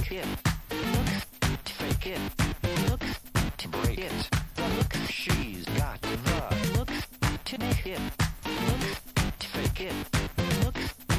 it. Looks to fake it. Looks to break it. Looks she's got the looks to make it.